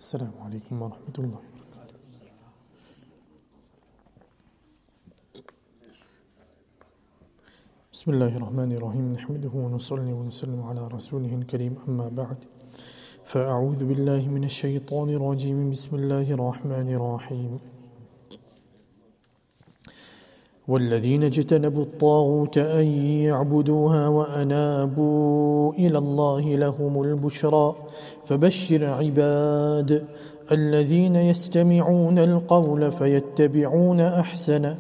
السلام علیکم ورحمۃ اللہ وبرکاتہ. بسم اللہ الرحمن الرحیم نحمده ونصلي ونسلم على رسوله الكريم اما بعد فاعوذ باللہ من الشیطان الرجیم بسم اللہ الرحمن الرحیم. والذين اجتنبوا الطاغوت أن يعبدوها وأنابوا إلى الله لهم البشرى فبشر عباد الذين يستمعون القول فيتبعون أحسنه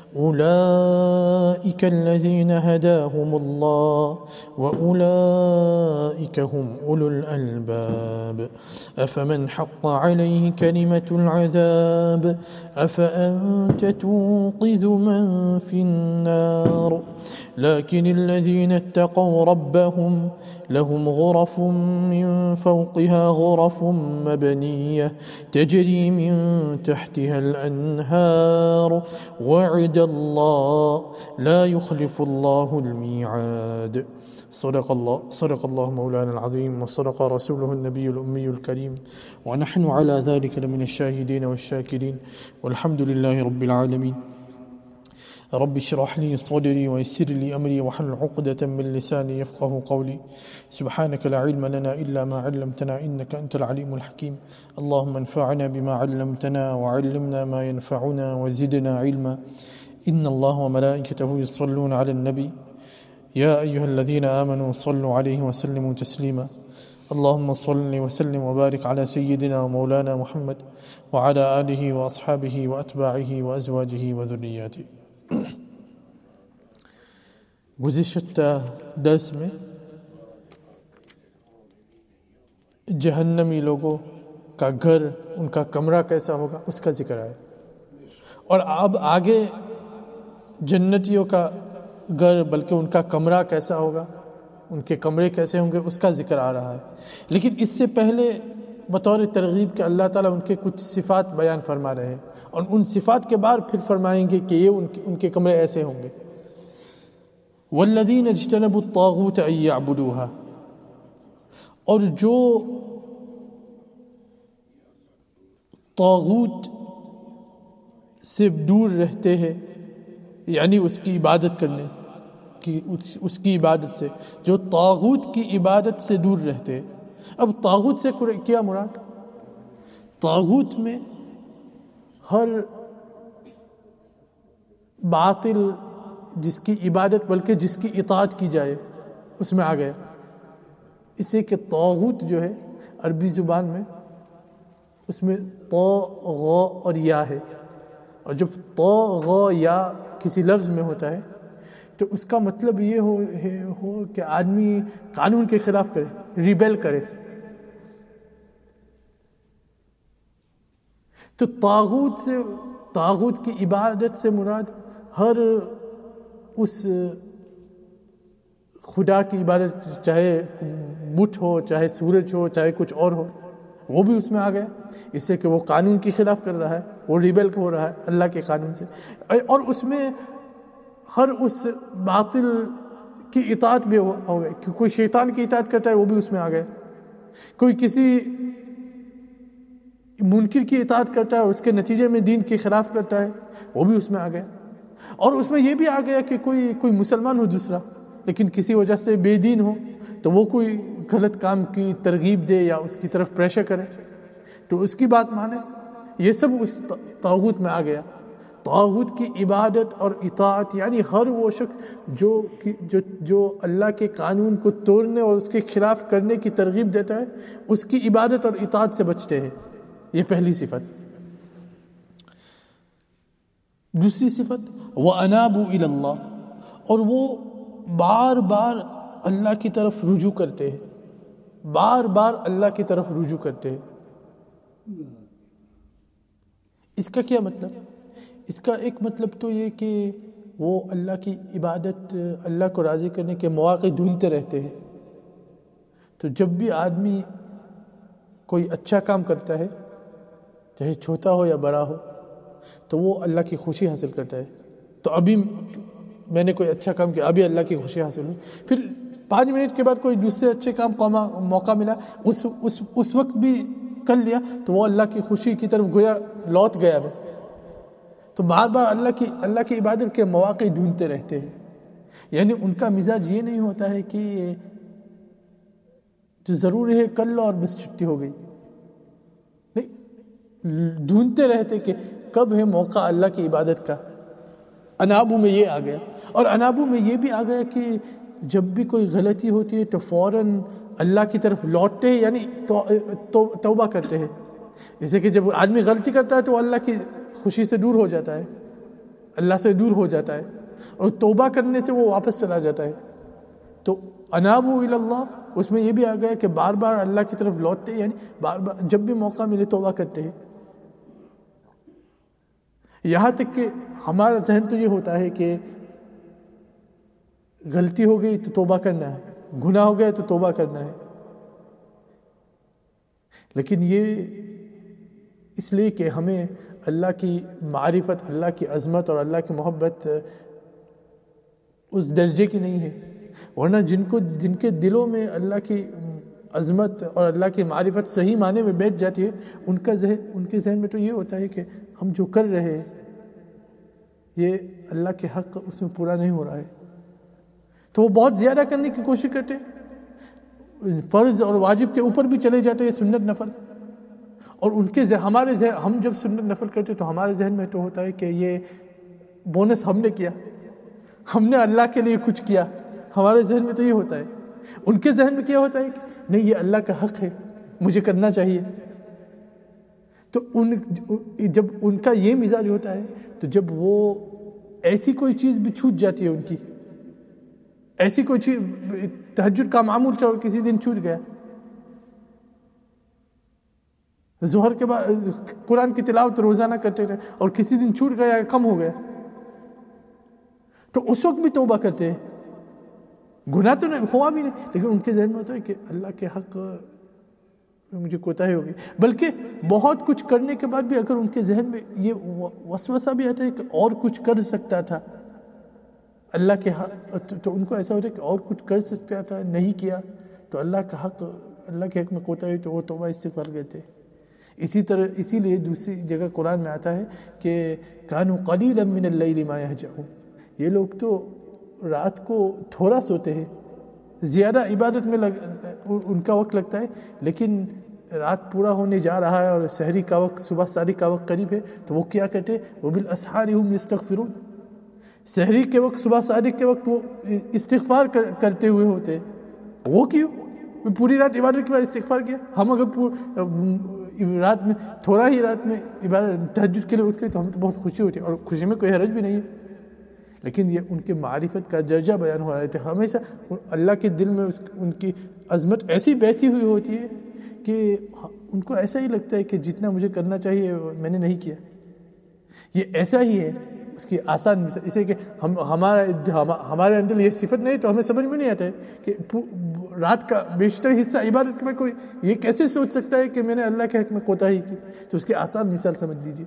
أولئك الذين هداهم الله وأولئك هم أولو الألباب. أفمن حق عليه كلمة العذاب أفأنت تنقذ من في النار. لكن الذين اتقوا ربهم لهم غرف من فوقها غرف مبنية تجري من تحتها الأنهار وعد الله لا يخلف الله الميعاد. صدق الله مولانا العظيم وصدق رسوله النبي الأمي الكريم ونحن على ذلك لمن الشاهدين والشاكرين والحمد لله رب العالمين. رب اشرح لي صدري ويسر لي أمري واحلل عقدة من لساني يفقهوا قولي. سبحانك لا علم لنا إلا ما علمتنا إنك أنت العليم الحكيم. اللهم انفعنا بما علمتنا وعلمنا ما ينفعنا وزدنا علما. إن الله وملائكته يصلون على النبي يا أيها الذين آمنوا صلوا عليه وسلموا تسليما. اللهم صل وسلم وبارك على سيدنا ومولانا محمد وعلى آله وأصحابه وأتباعه وأزواجه وذرياته. گزشتہ درس میں جہنمی لوگوں کا گھر، ان کا کمرہ کیسا ہوگا اس کا ذکر آیا، اور اب آگے جنتیوں کا گھر بلکہ ان کا کمرہ کیسا ہوگا، ان کے کمرے کیسے ہوں گے اس کا ذکر آ رہا ہے. لیکن اس سے پہلے بطور ترغیب کہ اللہ تعالیٰ ان کے کچھ صفات بیان فرما رہے ہیں، اور ان صفات کے بعد پھر فرمائیں گے کہ یہ ان کے کمرے ایسے ہوں گے. والذین اجتنبوا الطاغوت ان یعبدوها، اور جو طاغوت سے دور رہتے ہیں، یعنی اس کی عبادت کرنے کی، اس کی عبادت سے، جو طاغوت کی عبادت سے دور رہتے ہیں. اب طاغوت سے کیا مراد؟ طاغوت میں ہر باطل جس کی عبادت بلکہ جس کی اطاعت کی جائے اس میں آ گیا. اس سے کہ طاغوت جو ہے عربی زبان میں اس میں طا غا اور یا ہے، اور جب طا غا یا کسی لفظ میں ہوتا ہے تو اس کا مطلب یہ ہو کہ آدمی قانون کے خلاف کرے، ریبیل کرے. تو طاغوت کی عبادت سے مراد ہر اس خدا کی عبادت، چاہے بت ہو، چاہے سورج ہو، چاہے کچھ اور ہو، وہ بھی اس میں آ گیا. اس سے کہ وہ قانون کی خلاف کر رہا ہے، وہ ریبیل ہو رہا ہے اللہ کے قانون سے. اور اس میں ہر اس باطل کی اطاعت بھی ہو گئی، کہ کوئی شیطان کی اطاعت کرتا ہے وہ بھی اس میں آ گیا، کوئی کسی منکر کی اطاعت کرتا ہے اور اس کے نتیجے میں دین کے خلاف کرتا ہے وہ بھی اس میں آ گیا. اور اس میں یہ بھی آ گیا کہ کوئی مسلمان ہو دوسرا لیکن کسی وجہ سے بے دین ہو تو وہ کوئی غلط کام کی ترغیب دے یا اس کی طرف پریشر کرے تو اس کی بات مانے. یہ سب اس طاغوت میں آ گیا. طاغوت کی عبادت اور اطاعت یعنی ہر وہ شخص جو اللہ کے قانون کو توڑنے اور اس کے خلاف کرنے کی ترغیب دیتا ہے اس کی عبادت اور اطاعت سے بچتے ہیں. یہ پہلی صفت. دوسری صفت وَأَنَابُوا إِلَى اللَّهِ، اور وہ بار بار اللہ کی طرف رجوع کرتے ہیں، بار بار اللہ کی طرف رجوع کرتے ہیں. اس کا کیا مطلب؟ اس کا ایک مطلب تو یہ کہ وہ اللہ کی عبادت، اللہ کو راضی کرنے کے مواقع ڈھونڈتے رہتے ہیں. تو جب بھی آدمی کوئی اچھا کام کرتا ہے چاہے چھوٹا ہو یا بڑا ہو تو وہ اللہ کی خوشی حاصل کرتا ہے. تو ابھی میں نے کوئی اچھا کام کیا، ابھی اللہ کی خوشی حاصل ہوئی، پھر 5 منٹ کے بعد کوئی دوسرے اچھے کام کا موقع ملا، اس وقت بھی کر لیا تو وہ اللہ کی خوشی کی طرف گویا لوٹ گیا میں. تو بار بار اللہ کی عبادت کے مواقع ڈھونڈتے رہتے ہیں. یعنی ان کا مزاج یہ نہیں ہوتا ہے کہ جو ضروری ہے کر لو اور بس چھٹی ہو گئی. نہیں، ڈھونڈتے رہتے کہ کب ہے موقع اللہ کی عبادت کا. انابو میں یہ آ گیا. اور انابو میں یہ بھی آ گیا کہ جب بھی کوئی غلطی ہوتی ہے تو فوراً اللہ کی طرف لوٹتے ہیں، یعنی توبہ کرتے ہیں. جیسے کہ جب آدمی غلطی کرتا ہے تو اللہ کی خوشی سے دور ہو جاتا ہے، اللہ سے دور ہو جاتا ہے، اور توبہ کرنے سے وہ واپس چلا جاتا ہے. تو انابو اللہ اس میں یہ بھی آ گیا کہ بار بار اللہ کی طرف لوٹتے ہیں، یعنی بار بار جب بھی موقع ملے توبہ کرتے ہیں. یہاں تک کہ ہمارا ذہن تو یہ ہوتا ہے کہ غلطی ہو گئی تو توبہ کرنا ہے، گناہ ہو گیا تو توبہ کرنا ہے. لیکن یہ اس لیے کہ ہمیں اللہ کی معرفت، اللہ کی عظمت اور اللہ کی محبت اس درجے کی نہیں ہے. ورنہ جن کے دلوں میں اللہ کی عظمت اور اللہ کی معرفت صحیح معنی میں بیٹھ جاتی ہے، ان کے ذہن میں تو یہ ہوتا ہے کہ ہم جو کر رہے ہیں یہ اللہ کے حق اس میں پورا نہیں ہو رہا ہے. تو وہ بہت زیادہ کرنے کی کوشش کرتے ہیں، فرض اور واجب کے اوپر بھی چلے جاتے ہیں، سنت نفل. اور ان کے ہم جب سنت نفل کرتے تو ہمارے ذہن میں تو ہوتا ہے کہ یہ بونس ہم نے کیا، ہم نے اللہ کے لیے کچھ کیا. ہمارے ذہن میں تو یہ ہوتا ہے. ان کے ذہن میں کیا ہوتا ہے کہ نہیں، یہ اللہ کا حق ہے، مجھے کرنا چاہیے. تو جب ان کا یہ مزاج ہوتا ہے تو جب وہ ایسی کوئی چیز بھی چھوٹ جاتی ہے، ان کی ایسی کوئی چیز، تہجد کا معمول تھا اور کسی دن چھوٹ گیا، ظہر کے بعد قرآن کی تلاوت روزانہ کرتے رہے اور کسی دن چھوٹ گیا، کم ہو گیا، تو اس وقت بھی توبہ کرتے ہیں. گناہ تو نہیں ہوا بھی نہیں، لیکن ان کے ذہن میں ہوتا ہے کہ اللہ کے حق مجھے کوتاہی ہوگی. بلکہ بہت کچھ کرنے کے بعد بھی اگر ان کے ذہن میں یہ وسوسہ بھی آتا ہے کہ اور کچھ کر سکتا تھا اللہ کے حق، تو ان کو ایسا ہوتا ہے کہ اور کچھ کر سکتا تھا، نہیں کیا، تو اللہ کے حق میں کوتاہی، تو وہ توبہ استغفار کہتے ہیں. اسی لیے دوسری جگہ قرآن میں آتا ہے کہ کانوا قلیلا من اللیل ما یہجعون، یہ لوگ تو رات کو تھوڑا سوتے ہیں، زیادہ عبادت میں ان کا وقت لگتا ہے، لیکن رات پورا ہونے جا رہا ہے اور سحری کا وقت، صبح صادق کا وقت قریب ہے، تو وہ کیا کہتے ہیں، وبالاسحار هم یستغفرون. سحری کے وقت، صبح صادق کے وقت وہ استغفار کرتے ہوئے ہوتے ہیں. وہ کیوں؟ پوری رات عبادت کے بعد استغفار کیا. ہم اگر رات میں تھوڑا ہی رات میں عبادت تہجد کے لیے اٹھ گئے تو ہمیں تو بہت خوشی ہوتی ہے، اور خوشی میں کوئی حرج بھی نہیں ہے. لیکن یہ ان کے معرفت کا درجہ بیان ہو رہا ہے. ہمیشہ اللہ کے دل میں ان کی عظمت ایسی بیٹھی ہوئی ہوتی ہے کہ ان کو ایسا ہی لگتا ہے کہ جتنا مجھے کرنا چاہیے میں نے نہیں کیا. یہ ایسا ہی ہے اس کی آسان مثال. اسے کہ ہمارے اندر یہ صفت نہیں تو ہمیں سمجھ میں نہیں آتا ہے کہ رات کا بیشتر حصہ عبادت میں کوئی یہ کیسے سوچ سکتا ہے کہ میں نے اللہ کے حق میں کوتاہی کی. تو اس کی آسان مثال سمجھ لیجیے.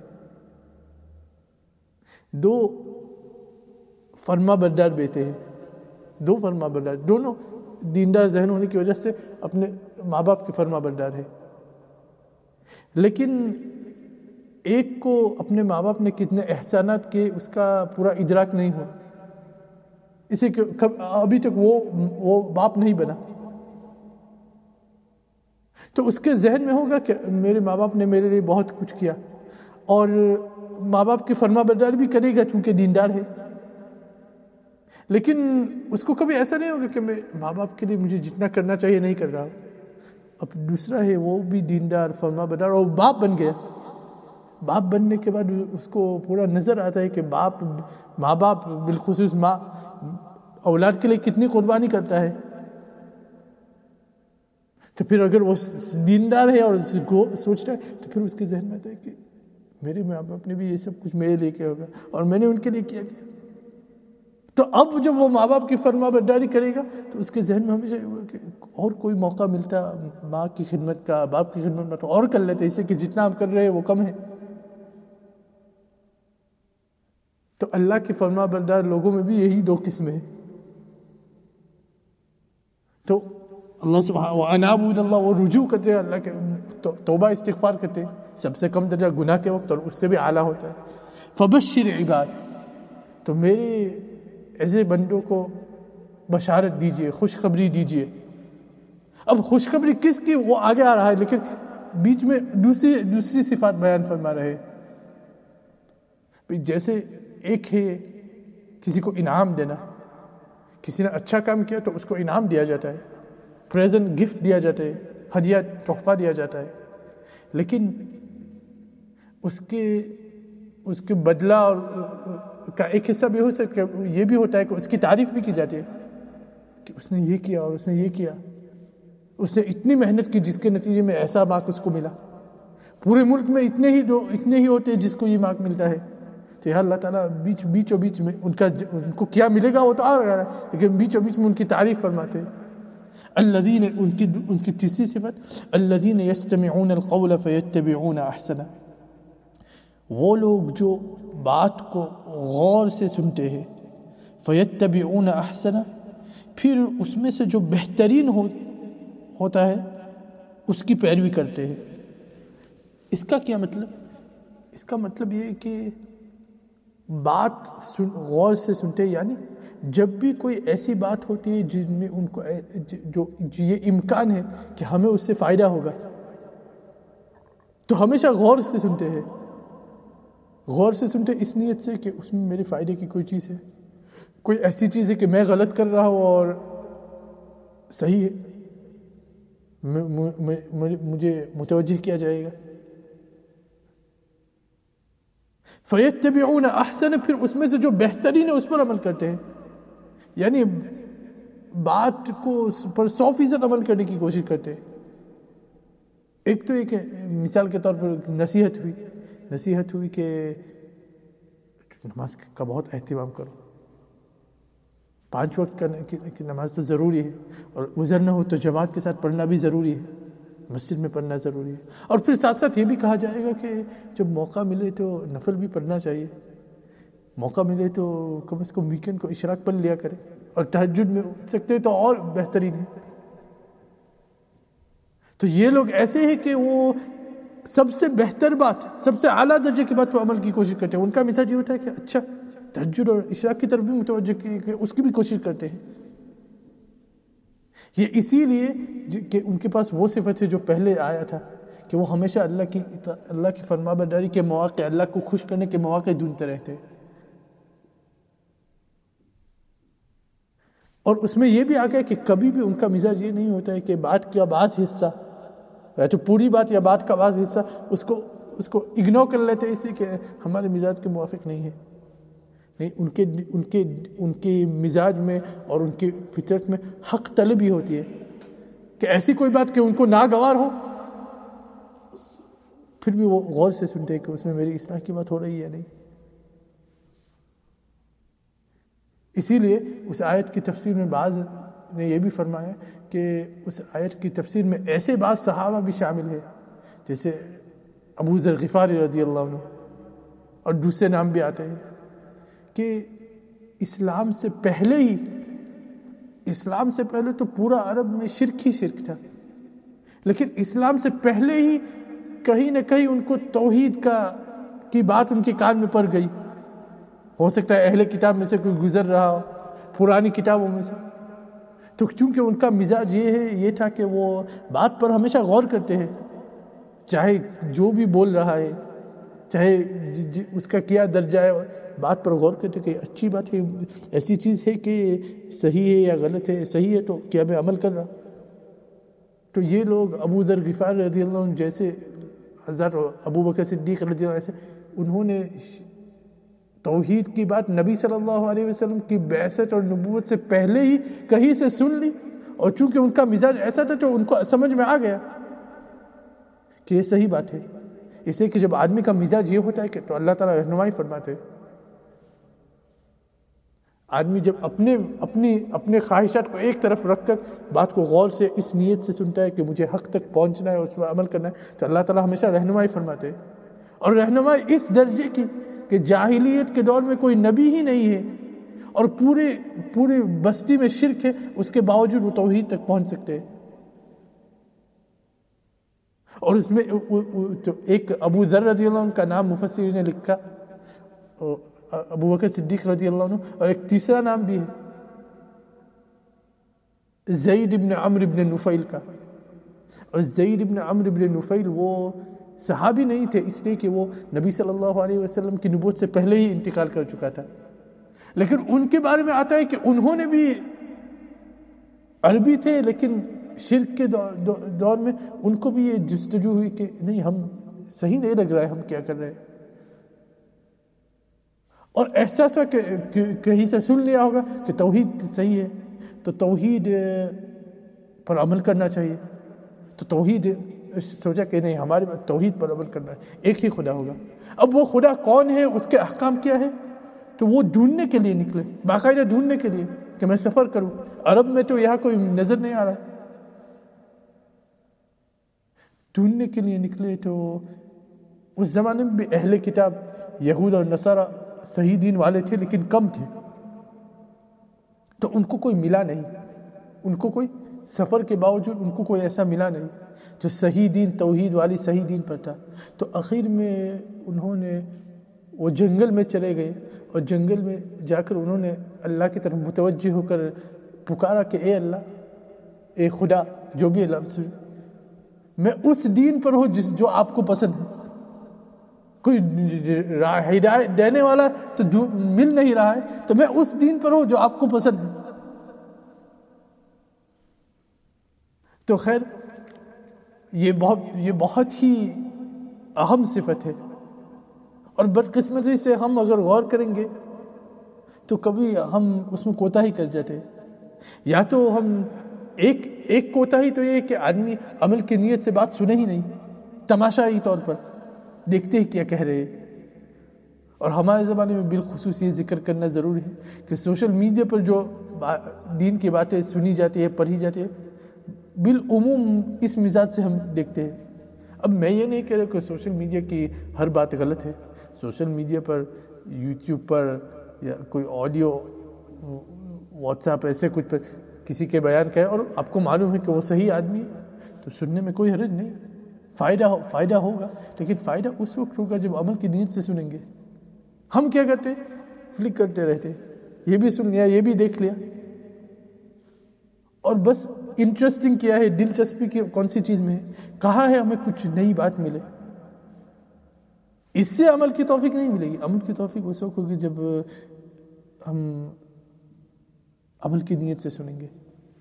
دو فرما بردار بیٹے ہیں، دو فرما بردار، دونوں دیندار ذہن ہونے کی وجہ سے اپنے ماں باپ کے فرما بردار ہیں. لیکن ایک کو اپنے ماں باپ نے کتنے احسانات کیے اس کا پورا ادراک نہیں ہوا، اسے کہ ابھی تک وہ باپ نہیں بنا. تو اس کے ذہن میں ہوگا کہ میرے ماں باپ نے میرے لیے بہت کچھ کیا، اور ماں باپ کی فرما بردار بھی کرے گا چونکہ دیندار ہے. لیکن اس کو کبھی ایسا نہیں ہوگا کہ میں ماں باپ کے لیے مجھے جتنا کرنا چاہیے نہیں کر رہا. اب دوسرا ہے وہ بھی دیندار، فرما بردار، اور باپ بن گیا. باپ بننے کے بعد اس کو پورا نظر آتا ہے کہ ماں باپ بالخصوص ماں اولاد کے لیے کتنی قربانی کرتا ہے. تو پھر اگر وہ دیندار ہے اور سوچتا ہے تو پھر اس کے ذہن میں آتا ہے کہ میرے ماں باپ نے بھی یہ سب کچھ میرے لیے کیا ہوگا اور میں نے ان کے لیے کیا گیا. تو اب جب وہ ماں باپ کی فرما برداری کرے گا تو اس کے ذہن میں ہمیشہ یہ ہوگا کہ اور کوئی موقع ملتا ماں کی خدمت کا، باپ کی خدمت کا، تو اور کر لیتے، اسے کہ جتنا ہم کر رہے ہیں وہ کم ہے. تو اللہ کے فرما بردار لوگوں میں بھی یہی دو قسمیں ہیں. تو اللہ سبحانہ وَأَنَابُوا إِلَى اللَّهِ، وہ رجوع کرتے ہیں اللہ کے، توبہ استغفار کرتے ہیں، سب سے کم درجہ گناہ کے وقت اور اس سے بھی اعلیٰ ہوتا ہے. فَبَشِّرْ عِبَادِ، تو میرے ایسے بندوں کو بشارت دیجئے، خوشخبری دیجئے. اب خوشخبری کس کی وہ آگے آ رہا ہے، لیکن بیچ میں دوسری صفات بیان فرما رہے ہیں. جیسے ایک ہے کسی کو انعام دینا، کسی نے اچھا کام کیا تو اس کو انعام دیا جاتا ہے، پریزنٹ گفٹ دیا جاتا ہے، ہدیہ تحفہ دیا جاتا ہے. لیکن اس کے بدلہ اور کا ایک حصہ بھی ہو سکتا ہے، یہ بھی ہوتا ہے کہ اس کی تعریف بھی کی جاتی ہے کہ اس نے یہ کیا اور اس نے یہ کیا، اس نے اتنی محنت کی جس کے نتیجے میں ایسا مارک اس کو ملا. پورے ملک میں اتنے ہی ہوتے ہیں جس کو یہ مارک ملتا ہے. تو یا اللہ تعالیٰ بیچوں بیچ میں ان کو کیا ملے گا وہ تو آ رہا ہے، لیکن بیچوں بیچ میں ان کی تعریف فرماتے ہیں. الذین، ان کی تیسری صفت، الذین یستمعون القول فیتبعون احسنہ، وہ لوگ جو بات کو غور سے سنتے ہیں، فیتبعون احسنہ، پھر اس میں سے جو بہترین ہوتا ہے اس کی پیروی کرتے ہیں. اس کا کیا مطلب؟ اس کا مطلب یہ ہے کہ بات غور سے سنتے، یعنی جب بھی کوئی ایسی بات ہوتی ہے جن میں ان کو جو یہ امکان ہے کہ ہمیں اس سے فائدہ ہوگا، تو ہمیشہ غور سے سنتے ہیں. غور سے سنتے اس نیت سے کہ اس میں میرے فائدے کی کوئی چیز ہے، کوئی ایسی چیز ہے کہ میں غلط کر رہا ہوں اور صحیح ہے، مجھے متوجہ کیا جائے گا. فَيَتَّبِعُونَ أَحْسَنَ، پھر اس میں سے جو بہترین ہے اس پر عمل کرتے ہیں. یعنی بات کو پر 100% عمل کرنے کی کوشش کرتے ہیں. ایک تو ایک مثال کے طور پر نصیحت ہوئی کہ نماز کا بہت اہتمام کرو، 5 وقت کی نماز تو ضروری ہے، اور عذر نہ ہو تو جماعت کے ساتھ پڑھنا بھی ضروری ہے، مسجد میں پڑھنا ضروری ہے. اور پھر ساتھ ساتھ یہ بھی کہا جائے گا کہ جب موقع ملے تو نفل بھی پڑھنا چاہیے، موقع ملے تو کم از کم ویکینڈ کو اشراق پڑھ لیا کرے، اور تہجد میں اٹھ سکتے تو اور بہترین ہے. تو یہ لوگ ایسے ہیں کہ وہ سب سے بہتر بات، سب سے اعلیٰ درجے کی بات پر عمل کی کوشش کرتے ہیں. ان کا مزاج یہ ہوتا ہے کہ اچھا تہجد اور اشراق کی طرف بھی متوجہ کہ اس کی بھی کوشش کرتے ہیں. یہ اسی لیے کہ ان کے پاس وہ صفت ہے جو پہلے آیا تھا کہ وہ ہمیشہ اللہ کی فرما برداری کے مواقع، اللہ کو خوش کرنے کے مواقع ڈھونڈتے رہتے. اور اس میں یہ بھی آ گیا کہ کبھی بھی ان کا مزاج یہ نہیں ہوتا ہے کہ بات کا بعض حصہ یا تو پوری بات یا بات کا بعض حصہ اس کو اگنور کر لیتے اس لیے کہ ہمارے مزاج کے موافق نہیں ہے. نہیں، ان کے مزاج میں اور ان کی فطرت میں حق طلبی ہوتی ہے کہ ایسی کوئی بات کہ ان کو ناگوار ہو، پھر بھی وہ غور سے سنتے ہیں کہ اس میں میری اصلاح کی بات ہو رہی ہے یا نہیں. اسی لیے اس آیت کی تفسیر میں بعض نے یہ بھی فرمایا کہ اس آیت کی تفسیر میں ایسے بعض صحابہ بھی شامل ہیں جیسے ابو ذر غفاری رضی اللہ عنہ، اور دوسرے نام بھی آتے ہیں کہ اسلام سے پہلے تو پورا عرب میں شرک ہی شرک تھا، لیکن اسلام سے پہلے ہی کہیں نہ کہیں ان کو توحید کی بات ان کے کان میں پڑ گئی. ہو سکتا ہے اہل کتاب میں سے کوئی گزر رہا ہو، پرانی کتابوں میں سے. تو چونکہ ان کا مزاج یہ تھا کہ وہ بات پر ہمیشہ غور کرتے ہیں، چاہے جو بھی بول رہا ہے، چاہے اس کا کیا درجہ ہے، بات پر غور کرتے کہ اچھی بات ہے، ایسی چیز ہے کہ صحیح ہے یا غلط ہے، صحیح ہے تو کیا میں عمل کر رہا. تو یہ لوگ ابو ذر غفاری رضی اللہ عنہ جیسے، حضرت ابو بکر صدیق رضی اللہ عنہ جیسے، انہوں نے توحید کی بات نبی صلی اللہ علیہ وسلم کی بعثت اور نبوت سے پہلے ہی کہیں سے سن لی، اور چونکہ ان کا مزاج ایسا تھا تو ان کو سمجھ میں آ گیا کہ یہ صحیح بات ہے. اس لیے کہ جب آدمی کا مزاج یہ ہوتا ہے کہ تو اللہ تعالیٰ رہنمائی فرماتے. آدمی جب اپنے خواہشات کو ایک طرف رکھ کر بات کو غور سے اس نیت سے سنتا ہے کہ مجھے حق تک پہنچنا ہے، اس پر عمل کرنا ہے، تو اللہ تعالیٰ ہمیشہ رہنمائی فرماتے. اور رہنمائی اس درجے کی کہ جاہلیت کے دور میں کوئی نبی ہی نہیں ہے اور پورے بستی میں شرک ہے، اس کے باوجود وہ توحید تک پہنچ سکتے ہیں. اور اس میں ایک ابو ذر رضی اللہ عنہ کا نام مفسرین نے لکھا، ابو بکر صدیق رضی اللہ عنہ، اور ایک تیسرا نام بھی ہے زید بن عمرو بن نفیل کا. اور زید بن عمرو بن نفیل وہ صحابی نہیں تھے اس لیے کہ وہ نبی صلی اللہ علیہ وسلم کی نبوت سے پہلے ہی انتقال کر چکا تھا، لیکن ان کے بارے میں آتا ہے کہ انہوں نے بھی عربی تھے، لیکن شرک کے دور میں ان کو بھی یہ جستجو ہوئی کہ نہیں، ہم صحیح نہیں لگ رہا ہے ہم کیا کر رہے ہیں، اور احساس ہوا کہ کہیں سے سن لیا ہوگا کہ توحید صحیح ہے، تو توحید پر عمل کرنا چاہیے. تو توحید سوچا کہ نہیں، ہمارے توحید پر عمل کرنا ہے، ایک ہی خدا ہوگا. اب وہ خدا کون ہے، اس کے احکام کیا ہے، تو وہ ڈھونڈنے کے لیے نکلے، باقاعدہ ڈھونڈنے کے لیے کہ میں سفر کروں. عرب میں تو یہاں کوئی نظر نہیں آ رہا، ڈھونڈنے کے لیے نکلے. تو اس زمانے میں بھی اہل کتاب یہود اور نصارہ صحیح دین والے تھے لیکن کم تھے، تو ان کو کوئی ملا نہیں، ان کو کوئی سفر کے باوجود ان کو کوئی ایسا ملا نہیں جو صحیح دین، توحید والی صحیح دین پر تھا. تو آخر میں انہوں نے وہ جنگل میں چلے گئے، اور جنگل میں جا کر انہوں نے اللہ کی طرف متوجہ ہو کر پکارا کہ اے اللہ، اے خدا، جو بھی لفظ، میں اس دین پر ہوں جو آپ کو پسند ہے. کوئی ہدایت دینے والا تو مل نہیں رہا ہے، تو میں اس دین پر ہوں جو آپ کو پسند ہے. تو خیر یہ بہت ہی اہم صفت ہے، اور بدقسمتی سے ہم اگر غور کریں گے تو کبھی ہم اس میں کوتاہی کر جاتے ہیں. یا تو ہم ایک کوتاہی تو یہ ہے کہ آدمی عمل کی نیت سے بات سنے ہی نہیں، تماشائی طور پر دیکھتے ہی کیا کہہ رہے. اور ہمارے زمانے میں بالخصوص یہ ذکر کرنا ضروری ہے کہ سوشل میڈیا پر جو دین کی باتیں سنی جاتی ہے، پڑھی جاتی ہے، بالعموم اس مزاج سے ہم دیکھتے ہیں. اب میں یہ نہیں کہہ رہا کہ سوشل میڈیا کی ہر بات غلط ہے. سوشل میڈیا پر، یوٹیوب پر، یا کوئی آڈیو واٹس ایپ ایسے کچھ پر کسی کے بیان کا ہے اور آپ کو معلوم ہے کہ وہ صحیح آدمی ہے، تو سننے میں کوئی حرج نہیں، فائدہ ہوگا. لیکن فائدہ اس وقت ہوگا جب عمل کی نیت سے سنیں گے. ہم کیا کرتے ہیں؟ فلک کرتے رہتے، یہ بھی سن لیا، یہ بھی دیکھ لیا، اور بس انٹرسٹنگ کیا ہے، دلچسپی کی کون سی چیز میں ہے، کہاں ہے ہمیں کچھ نئی بات ملے. اس سے عمل کی توفیق نہیں ملے گی. عمل کی توفیق اس وقت ہوگی جب ہم عمل کی نیت سے سنیں گے.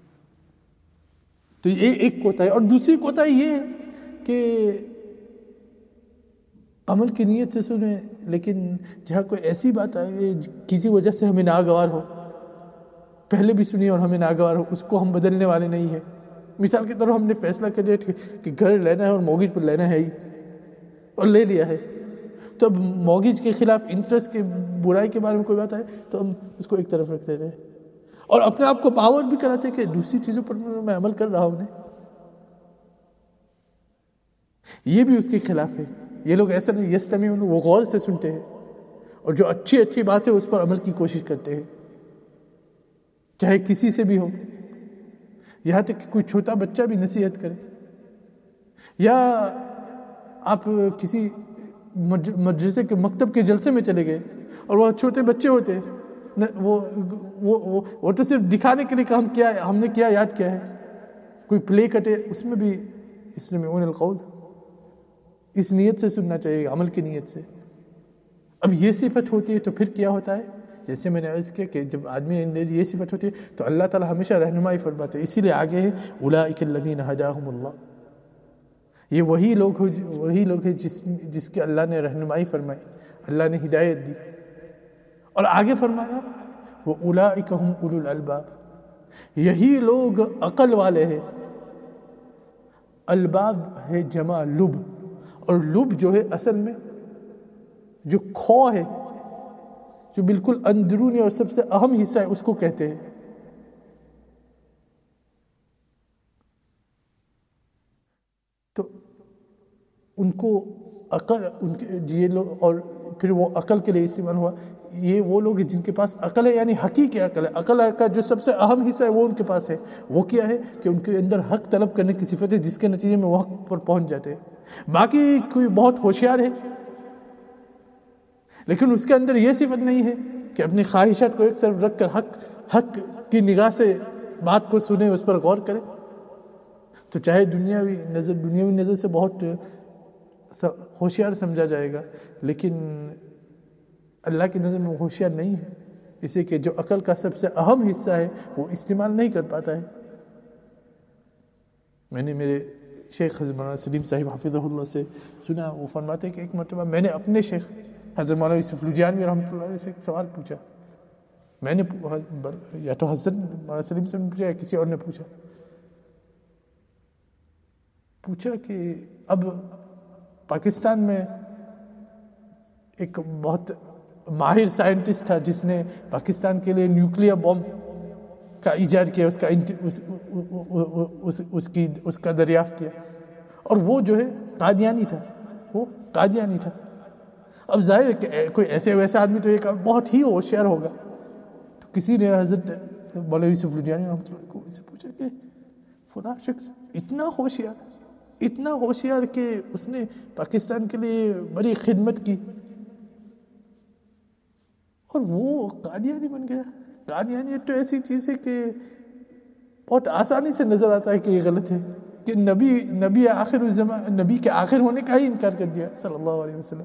تو یہ ایک کوتاہی. اور دوسری کوتاہی یہ ہے کہ عمل کی نیت سے سنیں، لیکن جہاں کوئی ایسی بات آئے کسی وجہ سے ہمیں ناگوار ہو، پہلے بھی سنی اور ہمیں ناگوار ہو، اس کو ہم بدلنے والے نہیں ہیں. مثال کے طور پر ہم نے فیصلہ کر لیا کہ گھر لینا ہے اور موگیج پر لینا ہے ہی، اور لے لیا ہے. تو اب موگیج کے خلاف انٹرسٹ کے برائی کے بارے میں کوئی بات آئے تو ہم اس کو ایک طرف رکھتے رہے، اور اپنے آپ کو پاور بھی کراتے کہ دوسری چیزوں پر میں عمل کر رہا ہوں. یہ بھی اس کے خلاف ہے. یہ لوگ ایسا نہیں، یستمعون، وہ غور سے سنتے ہیں، اور جو اچھی بات ہے اس پر عمل کی کوشش کرتے ہیں، چاہے کسی سے بھی ہو. یہاں تک کہ کوئی چھوٹا بچہ بھی نصیحت کرے، یا آپ کسی مدرسے کے مکتب کے جلسے میں چلے گئے اور وہ چھوٹے بچے ہوتے ہیں، وہ تو صرف دکھانے کے لیے کہ ہم نے کیا یاد کیا ہے. کوئی پلے کٹے، اس میں بھی یستمعون القول، اس نیت سے سننا چاہیے، عمل کی نیت سے. اب یہ صفت ہوتی ہے تو پھر کیا ہوتا ہے؟ جیسے میں نے عرض کیا کہ جب آدمی اندر یہ صفت ہوتی ہے تو اللہ تعالیٰ ہمیشہ رہنمائی فرماتے ہیں. اسی لیے آگے ہے اولئک الذین ھداھم اللہ، یہ وہی لوگ ہیں جس کے اللہ نے رہنمائی فرمائی، اللہ نے ہدایت دی. اور آگے فرمایا وَأُولَئِكَ هُمْ أُولُو الْأَلْبَابِ، یہی لوگ عقل والے ہیں. الباب ہے جمع لب، اور لب جو ہے اصل میں جو کھو ہے، جو بالکل اندرونی اور سب سے اہم حصہ ہے، اس کو کہتے ہیں. تو ان کو عقل ان کے یہ لوگ، اور پھر وہ عقل کے لیے استعمال ہوا، یہ وہ لوگ ہیں جن کے پاس عقل ہے، یعنی حقیقی عقل ہے. عقل کا جو سب سے اہم حصہ ہے وہ ان کے پاس ہے. وہ کیا ہے کہ ان کے اندر حق طلب کرنے کی صفت ہے، جس کے نتیجے میں وہ حق پر پہنچ جاتے ہیں. باقی کوئی بہت ہوشیار ہے لیکن اس کے اندر یہ صفت نہیں ہے کہ اپنی خواہشات کو ایک طرف رکھ کر حق کی نگاہ سے بات کو سنے، اس پر غور کرے، تو چاہے دنیاوی نظر سے بہت ہوشیار سمجھا جائے گا، لیکن اللہ کی نظر میں ہوشیار نہیں ہے، اس لیے کہ جو عقل کا سب سے اہم حصہ ہے وہ استعمال نہیں کر پاتا ہے. میں نے میرے شیخ حضرت مولانا سلیم صاحب حفظہ اللہ سے سنا، وہ فرماتے ہیں کہ ایک مرتبہ میں نے اپنے شیخ حضرت مولانا یوسف لدھیانوی رحمۃ اللہ علیہ سے ایک سوال پوچھا. میں نے یا تو حضرت مولانا سلیم سے پوچھا یا کسی اور نے پوچھا کہ اب پاکستان میں ایک بہت ماہر سائنٹسٹ تھا جس نے پاکستان کے لیے نیوکلیر بم کا ایجاد کیا، اس کا دریافت کیا، اور وہ جو ہے قادیانی تھا. اب ظاہر ہے کہ کوئی ویسا آدمی تو ایک بہت ہی ہوشیار ہوگا. تو کسی نے حضرت مولانا یوسف لدھیانوی رحمۃ اللہ کو اسے پوچھا کہ فلاں شخص اتنا ہوشیار کہ اس نے پاکستان کے لیے بڑی خدمت کی اور وہ قادیانی بن گیا. قادیانیت تو ایسی چیز ہے کہ بہت آسانی سے نظر آتا ہے کہ یہ غلط ہے، کہ نبی آخر الزمان، نبی کے آخر ہونے کا ہی انکار کر دیا صلی اللہ علیہ وسلم.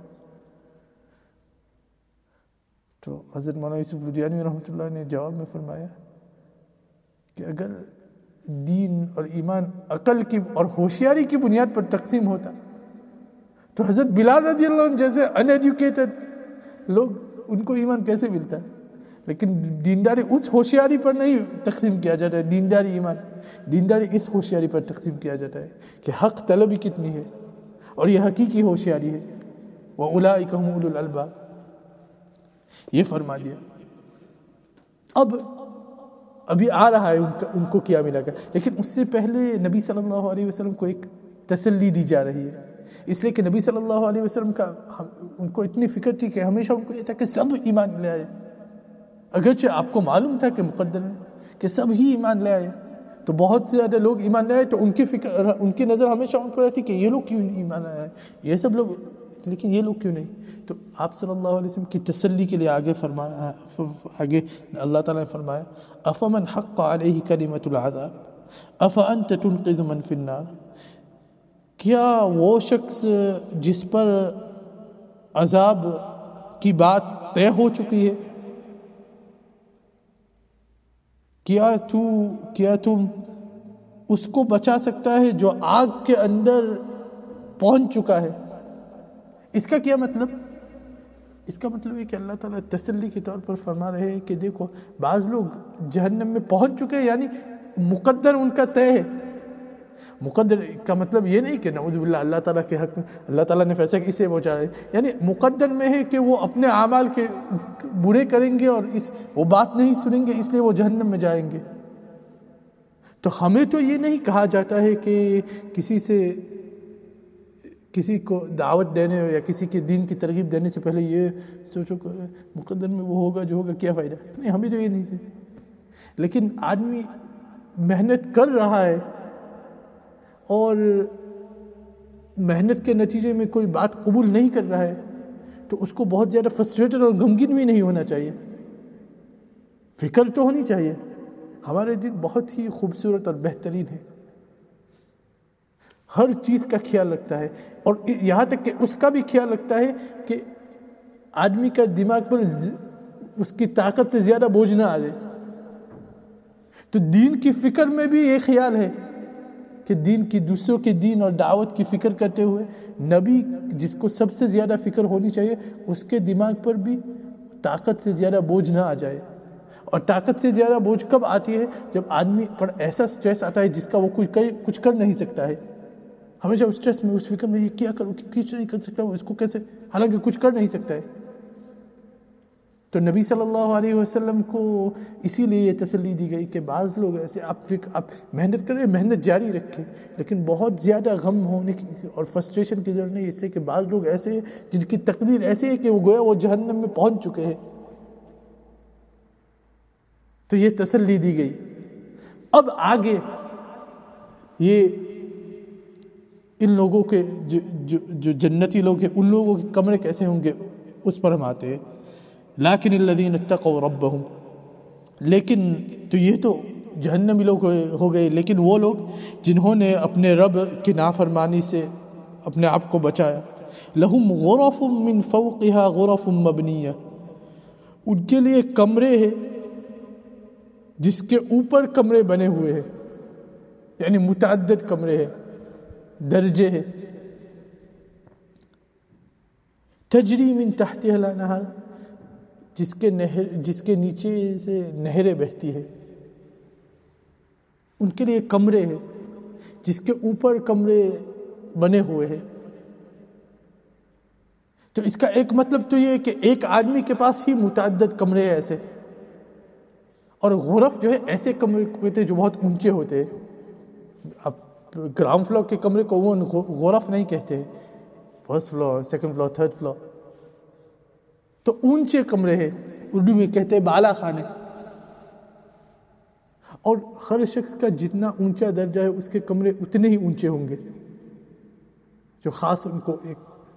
تو حضرت مولانا یوسف لدھیانوی رحمۃ اللہ نے جواب میں فرمایا کہ اگر دین اور ایمان عقل کی اور ہوشیاری کی بنیاد پر تقسیم ہوتا تو حضرت بلال رضی اللہ عنہ جیسے ان ایجوکیٹڈ لوگ، ان کو ایمان کیسے ملتا ہے؟ لیکن دینداری اس ہوشیاری پر نہیں تقسیم کیا جاتا ہے. دینداری اس ہوشیاری پر تقسیم کیا جاتا ہے کہ حق طلبی کتنی ہے، اور یہ حقیقی ہوشیاری ہے. وَأُولَٰئِكَ هُمْ أُولُو الْأَلْبَابِ، یہ فرما دیا. ابھی آ رہا ہے ان کو کیا ملا گا، لیکن اس سے پہلے نبی صلی اللہ علیہ وسلم کو ایک تسلی دی جا رہی ہے، اس لیے کہ نبی صلی اللہ علیہ وسلم کا ان کو اتنی فکر تھی کہ ہمیشہ ان کو یہ تھا کہ سب ایمان لے آئے. اگرچہ آپ کو معلوم تھا کہ مقدر میں کہ سب ہی ایمان لے آئے، تو بہت سے زیادہ لوگ ایمان لے آئے، تو ان کی نظر ہمیشہ ان پر رہتی کہ یہ لوگ کیوں ایمان لے آئے، یہ سب لوگ، لیکن یہ لوگ کیوں نہیں. تو آپ صلی اللہ علیہ وسلم کی تسلی کے لیے آگے اللہ تعالیٰ نے فرمایا افمن حق علیہ کلمۃ العذاب افانت تنقذ من فی النار، کیا وہ شخص جس پر عذاب کی بات طے ہو چکی ہے، کیا تم اس کو بچا سکتا ہے جو آگ کے اندر پہنچ چکا ہے؟ اس کا کیا مطلب؟ اس کا مطلب ہے کہ اللہ تعالیٰ تسلی کے طور پر فرما رہے ہیں کہ دیکھو بعض لوگ جہنم میں پہنچ چکے ہیں، یعنی مقدر ان کا طے ہے. مقدر کا مطلب یہ نہیں کہ نعوذ باللہ اللہ تعالیٰ کے حق میں اللہ تعالیٰ نے فیصلہ کسے پہنچا ہے، یعنی مقدر میں ہے کہ وہ اپنے اعمال کے برے کریں گے اور وہ بات نہیں سنیں گے، اس لیے وہ جہنم میں جائیں گے. تو ہمیں تو یہ نہیں کہا جاتا ہے کہ کسی کو دعوت دینے یا کسی کے دین کی ترغیب دینے سے پہلے یہ سوچو کہ مقدر میں وہ ہوگا جو ہوگا، کیا فائدہ. نہیں، ہمیں تو یہ نہیں ہے. لیکن آدمی محنت کر رہا ہے اور محنت کے نتیجے میں کوئی بات قبول نہیں کر رہا ہے تو اس کو بہت زیادہ فرسٹریٹڈ اور غمگین بھی نہیں ہونا چاہیے. فکر تو ہونی چاہیے. ہمارے دین بہت ہی خوبصورت اور بہترین ہے، ہر چیز کا خیال رکھتا ہے، اور یہاں تک کہ اس کا بھی خیال رکھتا ہے کہ آدمی کا دماغ پر اس کی طاقت سے زیادہ بوجھ نہ آ جائے. تو دین کی فکر میں بھی یہ خیال ہے کہ دوسروں کے دین اور دعوت کی فکر کرتے ہوئے نبی جس کو سب سے زیادہ فکر ہونی چاہیے اس کے دماغ پر بھی طاقت سے زیادہ بوجھ نہ آ جائے. اور طاقت سے زیادہ بوجھ کب آتی ہے؟ جب آدمی پر ایسا سٹریس آتا ہے جس کا وہ کچھ کر نہیں سکتا ہے. ہمیشہ اس سٹریس میں، اس فکر میں یہ کیا کروں، کچھ نہیں کر سکتا، اس کو کیسے، حالانکہ کچھ کر نہیں سکتا ہے. تو نبی صلی اللہ علیہ وسلم کو اسی لیے یہ تسلی دی گئی کہ بعض لوگ ایسے آپ محنت کریں، محنت جاری رکھیں، لیکن بہت زیادہ غم ہونے کی اور فرسٹریشن کی ضرورت نہیں، اس لیے کہ بعض لوگ ایسے ہیں جن کی تقدیر ایسی ہے کہ وہ گویا وہ جہنم میں پہنچ چکے ہیں. تو یہ تسلی دی گئی. اب آگے یہ ان لوگوں کے جو جنتی لوگ ہیں ان لوگوں کے کمرے کیسے ہوں گے اس پر ہم آتے ہیں. لیکن الذین اتقوا ربہم، لیکن تو یہ تو جہنمی لوگ ہو گئے، لیکن وہ لوگ جنہوں نے اپنے رب کی نافرمانی سے اپنے آپ کو بچایا. لہم غرف من فوقها غرف مبنیہ، ان کے لیے کمرے ہیں جس کے اوپر کمرے بنے ہوئے ہیں، یعنی متعدد کمرے ہیں، درجے ہیں. تجری من تحتها الانہار، جس کے نیچے سے نہریں بہتی ہے. ان کے لیے کمرے ہیں جس کے اوپر کمرے بنے ہوئے ہیں. تو اس کا ایک مطلب تو یہ ہے کہ ایک آدمی کے پاس ہی متعدد کمرے ہیں ایسے. اور غرف جو ہے ایسے کمرے کہتے ہیں جو بہت اونچے ہوتے ہیں. اب گراؤنڈ فلور کے کمرے کو وہ غرف نہیں کہتے، first floor, second floor, third floor. تو اونچے کمرے ہیں، اردو میں کہتے ہیں بالا خانے. اور ہر شخص کا جتنا اونچا درجہ ہے اس کے کمرے اتنے ہی اونچے ہوں گے، جو خاص ان کو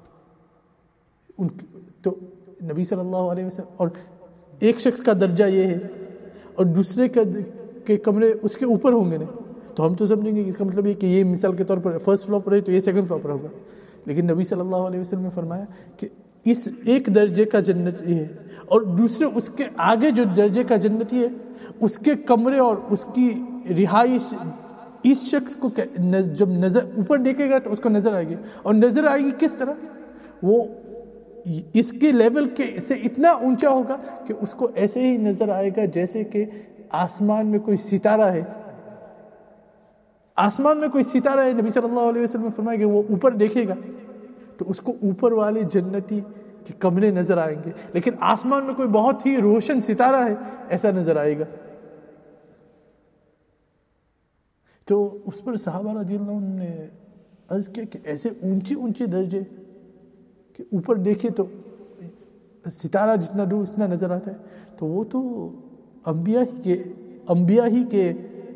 تو نبی صلی اللہ علیہ وسلم، اور ایک شخص کا درجہ یہ ہے اور دوسرے کے کمرے اس کے اوپر ہوں گے. نہیں تو ہم تو سمجھیں گے اس کا مطلب یہ کہ یہ مثال کے طور پر فرسٹ فلور پر ہے تو یہ سیکنڈ فلور پر ہوگا. لیکن نبی صلی اللہ علیہ وسلم نے فرمایا کہ اس ایک درجے کا جنتی ہے اور دوسرے اس کے آگے جو درجے کا جنتی ہے اس کے کمرے اور اس کی رہائش اس شخص کو جب نظر اوپر دیکھے گا تو اس کو نظر آئے گی. اور نظر آئے گی کس طرح؟ وہ اس کے لیول کے سے اتنا اونچا ہوگا کہ اس کو ایسے ہی نظر آئے گا جیسے کہ آسمان میں کوئی ستارہ ہے. آسمان میں کوئی ستارہ ہے. نبی صلی اللہ علیہ وسلم نے فرمایا کہ وہ اوپر دیکھے گا تو اس کو اوپر والے جنتی کے کمرے نظر آئیں گے، لیکن آسمان میں کوئی بہت ہی روشن ستارہ ہے ایسا نظر آئے گا. تو اس پر صحابہ رضی اللہ عنہ نے عرض کیا کہ ایسے اونچے درجے کہ اوپر دیکھے تو ستارہ جتنا دور اتنا نظر آتا ہے، تو وہ تو انبیاء ہی کے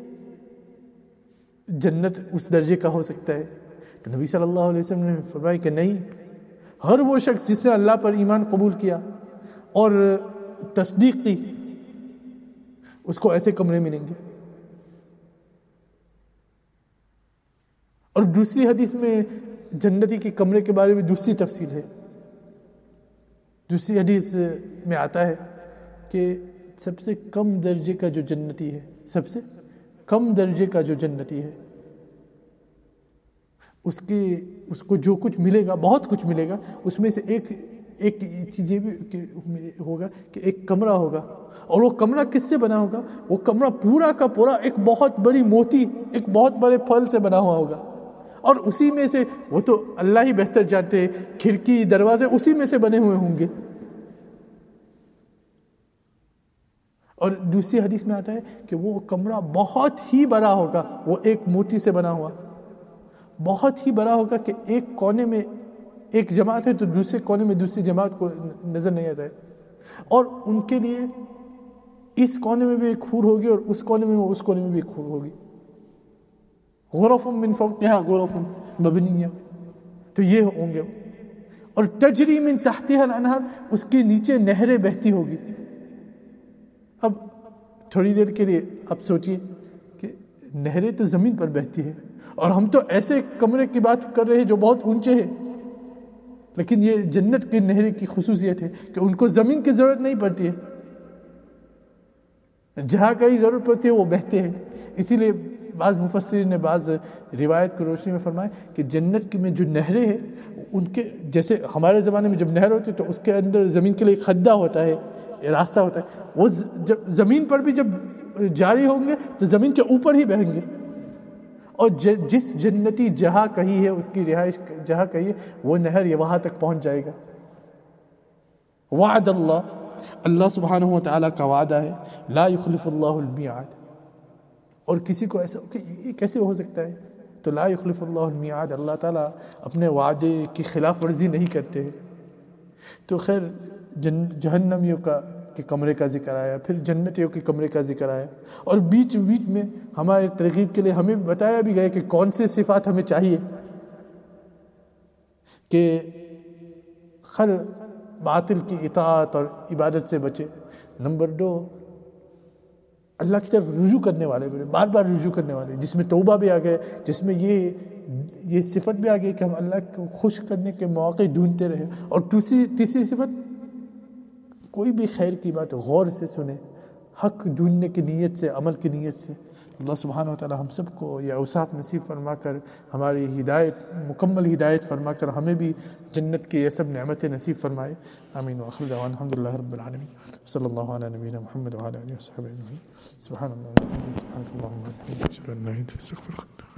جنت اس درجے کا ہو سکتا ہے. تو نبی صلی اللہ علیہ وسلم نے فرمایا کہ نہیں، ہر وہ شخص جس نے اللہ پر ایمان قبول کیا اور تصدیق کی اس کو ایسے کمرے ملیں گے. اور دوسری حدیث میں جنتی کے کمرے کے بارے میں دوسری تفصیل ہے. دوسری حدیث میں آتا ہے کہ سب سے کم درجے کا جو جنتی ہے، سب سے کم درجے کا جو جنتی ہے، اس کو جو کچھ ملے گا، بہت کچھ ملے گا، اس میں سے ایک چیز یہ بھی ہوگا کہ ایک کمرہ ہوگا. اور وہ کمرہ کس سے بنا ہوگا؟ وہ کمرہ پورا کا پورا ایک بہت بڑی موتی، ایک بہت بڑے پھل سے بنا ہوا ہوگا. اور اسی میں سے، وہ تو اللہ ہی بہتر جانتے ہیں، کھڑکی دروازے اسی میں سے بنے ہوئے ہوں گے. اور دوسری حدیث میں آتا ہے کہ وہ کمرہ بہت ہی بڑا ہوگا، وہ ایک موتی سے بنا ہوا بہت ہی بڑا ہوگا کہ ایک کونے میں ایک جماعت ہے تو دوسرے کونے میں دوسری جماعت کو نظر نہیں آتا ہے. اور ان کے لیے اس کونے میں بھی ایک خور ہوگی اور اس کونے میں اس کونے میں بھی ایک خور ہوگی. غرف من فوقها غرف مبنیہ، تو یہ ہوں گے. اور تجری من تحتها الانہار، اس کے نیچے نہریں بہتی ہوگی. اب تھوڑی دیر کے لیے آپ سوچئے کہ نہریں تو زمین پر بہتی ہے اور ہم تو ایسے کمرے کی بات کر رہے ہیں جو بہت اونچے ہیں، لیکن یہ جنت کی نہریں کی خصوصیت ہے کہ ان کو زمین کی ضرورت نہیں پڑتی ہے، جہاں کہیں ضرورت پڑتی ہے وہ بہتے ہیں. اسی لیے بعض مفسرین نے بعض روایت کی روشنی میں فرمایا کہ جنت میں جو نہریں ہیں ان کے جیسے ہمارے زمانے میں جب نہر ہوتی ہے تو اس کے اندر زمین کے لیے کھڈا ہوتا ہے، راستہ ہوتا ہے، وہ جب زمین پر بھی جب جاری ہوں گے تو زمین کے اوپر ہی بہیں گے. اور جس جنتی جہاں کہیں ہے اس کی رہائش جہاں کہیں ہے وہ نہر یہ وہاں تک پہنچ جائے گا. وعد اللہ اللہ سبحانہ و تعالیٰ کا وعدہ ہے لا یخلف اللہ المیعاد، اور کسی کو ایسا کہ یہ کیسے ہو سکتا ہے، تو لا یخلف اللہ المیعاد، اللہ تعالیٰ اپنے وعدے کی خلاف ورزی نہیں کرتے. تو خیر جہنمیوں کے کمرے کا ذکر آیا، پھر جنتیوں کے کمرے کا ذکر آیا، اور بیچ بیچ میں ہمارے ترغیب کے لیے ہمیں بتایا بھی گیا کہ کون سے صفات ہمیں چاہیے کہ خیر باطل کی اطاعت اور عبادت سے بچے. نمبر 2، اللہ کی طرف رجوع کرنے والے، بار بار رجوع کرنے والے، جس میں توبہ بھی آ گئے، جس میں یہ صفت بھی آ گئی کہ ہم اللہ کو خوش کرنے کے مواقع ڈھونڈتے رہے. اور تیسری صفت، کوئی بھی خیر کی بات غور سے سنیں، حق ڈھونڈنے کی نیت سے، عمل کی نیت سے. اللہ سبحانہ و تعالی ہم سب کو یہ اوصاف نصیب فرما کر ہماری ہدایت، مکمل ہدایت فرما کر ہمیں بھی جنت کی یہ سب نعمتیں نصیب فرمائے. آمین. وآخر دعوانا الحمد للہ رب العالمین. صلی اللہ علی نبینا محمد وعلی آلہ وصحبہ اجمعین. سبحان اللہ وبحمدہ، سبحانک اللہم وبحمدک، اشہد ان لا الہ الا انت، استغفرک.